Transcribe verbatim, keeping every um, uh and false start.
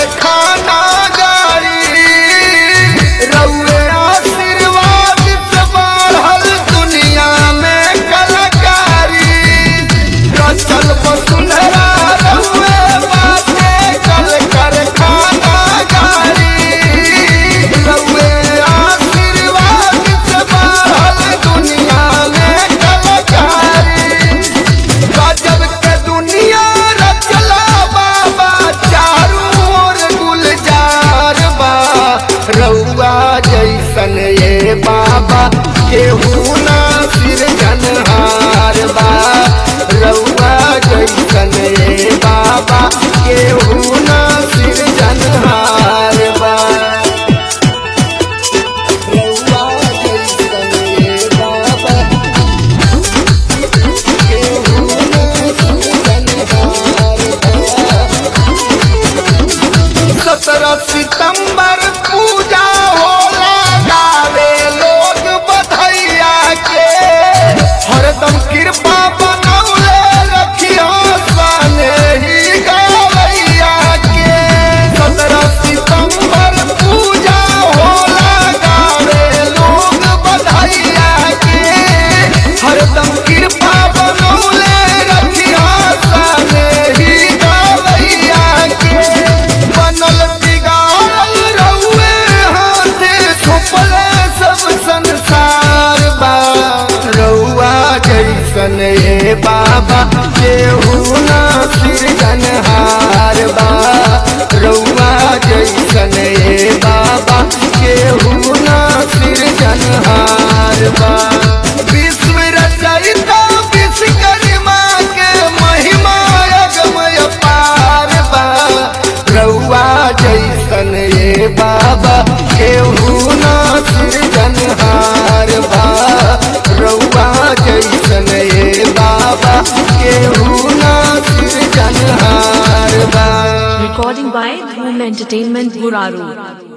कारखाना गाड़ी रउए आशीर्वाद से बढ़ल दुनिया में कलाकारी रचल वसुंधरा रउए बाटे कल कारखाना गाड़ी रउए आशीर्वाद से बढ़ल दुनिया में कलाकारी गजब के दुनिया रचला बाबा चारों ओर गुलजार बा रउआ जैसन ये बाबा केहू ना सिरजनहार बा रउआ जैसन ये बाबा केहू ना सिरजनहार बा रउआ जैसन ये बाबा केहू ना सिरजनहार बा सत्रह सितंबर पूजा होला गावे लोग बधैया के हरदम कृपा बनौले रखियो साने ही गवैया के सत्रह सितंबर पूजा होला गावे लोग बधैया के हरदम कृपा बनौले रखियो साने ही गवैया के बनल बिगाड़ल रउए हाथे छुपले सब संसार बा रउआ जैसन ये बाबा केहू ना सिरजनहार बा रउआ जैसन ये बाबा केहू ना सिरजनहार बा विश्व रचयिता विश्वकर्मा के महिमा अगमय पार बा रउआ जैसन ये बाबा केहू ना सिरजनहार बा रउआ जैसन ये बाबा केहू ना सिरजनहार बा। Recording by Dhoom Entertainment, Buraru.